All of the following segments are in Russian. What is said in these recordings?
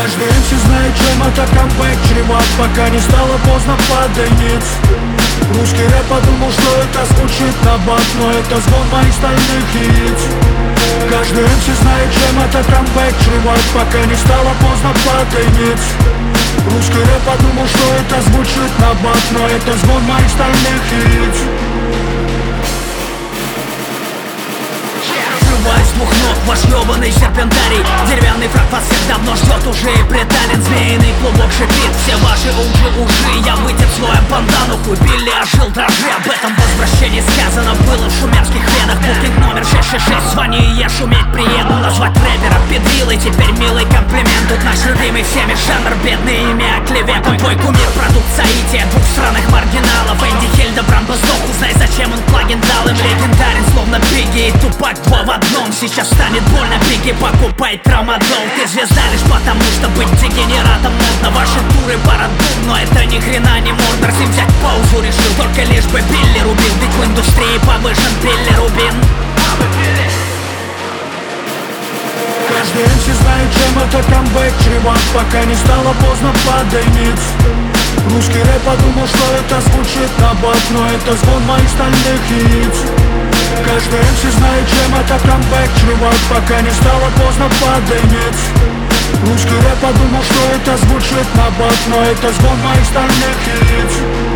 Каждый MC знает, чем это камбэк чреват, пока не стало поздно, падай ниц. Русский рэп подумал, что это звучит на бат, но это звон моих стальных яиц. Каждый MC знает, чем это камбэк чреват, пока не стало поздно, падай ниц. Русский рэп подумал, что это звучит на бат, но это звон моих стальных яиц. С двух ног ваш ёбаный серпентарий. Деревянный фраг вас всех давно ждет уже и притален. Змеиный клубок шипит, все ваши уши. Я вытер слоем бандану, хуй Билли ожил, дрожи. Об этом возвращении сказано было в шумерских венах. Букинг номер 666, звони и я шуметь приеду. Назвать рэпера педрилой, теперь милый комплимент. Тут наш любимый всеми жанр, бедный имя клеветом. Твой кумир продукт соития двух странных маргиналов. Энди Хильдебранд бы сдох, узнай зачем он плагин дал им. Легендарен, словно Бигги и Тупак, два в одном. Сейчас станет больно, Бигги, покупай трамадол. Ты звезда лишь потому, что быть дегенератом модно. Ваши туры парадум, но это ни хрена не мордор. С ним взять паузу решил, только лишь бы Билли рубил. Ведь в индустрии повышен билирубин. Каждый MC знает, чем это камбэк чреват, пока не стало поздно, падай ниц. Русский рэп подумал, что это звучит на бат, но это звон моих стальных яиц. Каждый MC знает, чем это камбэк чреват, пока не стало поздно, падай ниц. Русский рэп подумал, что это звучит на бат, но это звон моих стальных яиц.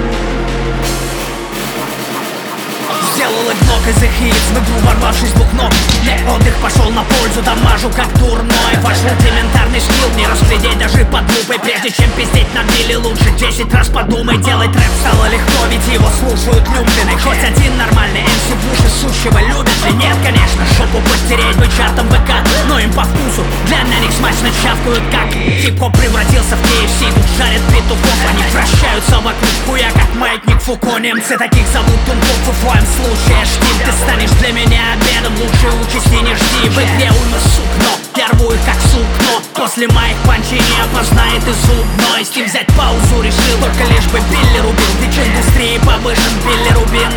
Сделал игнок из их яиц, в игру ворвавшись двух ног. Отдых пошел на пользу, дамажу как дурной. Ваш рудиментарный скилл не разглядеть даже под лупой. Прежде чем пиздеть на Билли, лучше 10 раз подумай. Делать рэп стало легко, ведь его слушают люмпины. Хоть один нормальный MC в уши сущего любит ли? Нет, конечно, шопу потереть бы чартом ВК, но им по вкусу для них смачно чавкают как. Хип-хоп превратился в KFC, тут жарят петухов. Они вращаются вокруг хуя, как маятник Фуко. Немцы таких зовут тумков, в твоем случае штиль. Ты станешь для меня обедом, лучше учись и не жди. В игре уйма сук, но я рву их как сукно. После моих панчей не опознает и зубной. С ним взять паузу решил, только лишь бы Билли рубил. Ведь в индустрии повышен билирубин.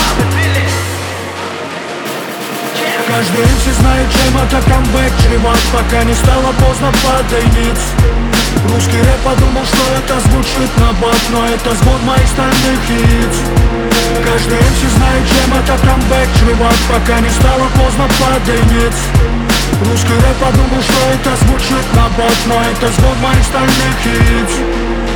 Каждый MC знает, чем это камбэк чреват, пока не стало поздно, падай ниц. Русский рэп подумал, что это звучит на бат, но это звон моих стальных яиц. Каждый MC знает, чем это камбэк чреват, пока не стало поздно, падай ниц. Русский рэп подумал, что это звучит на бат, но это звон моих стальных яиц.